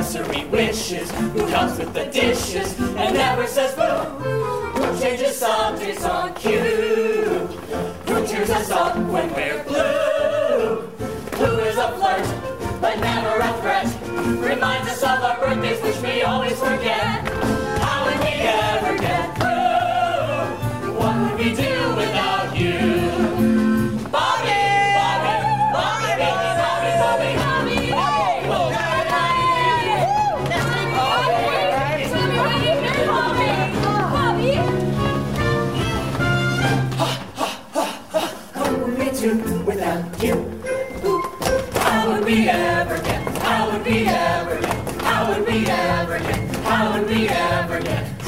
nursery wishes, who helps with the dishes and never says boo, who changes subjects on cue, who cheers us up when we're blue, who is a flirt but never a threat, reminds us of our birthdays which we always forget. How would we ever get through? What would we do without you? Bobby, Bobby, Bobby, Bobby, Bobby, Bobby, Bobby, hey! What would we do without you? How would we ever get? How would we ever get? How would we ever get? How would we ever get?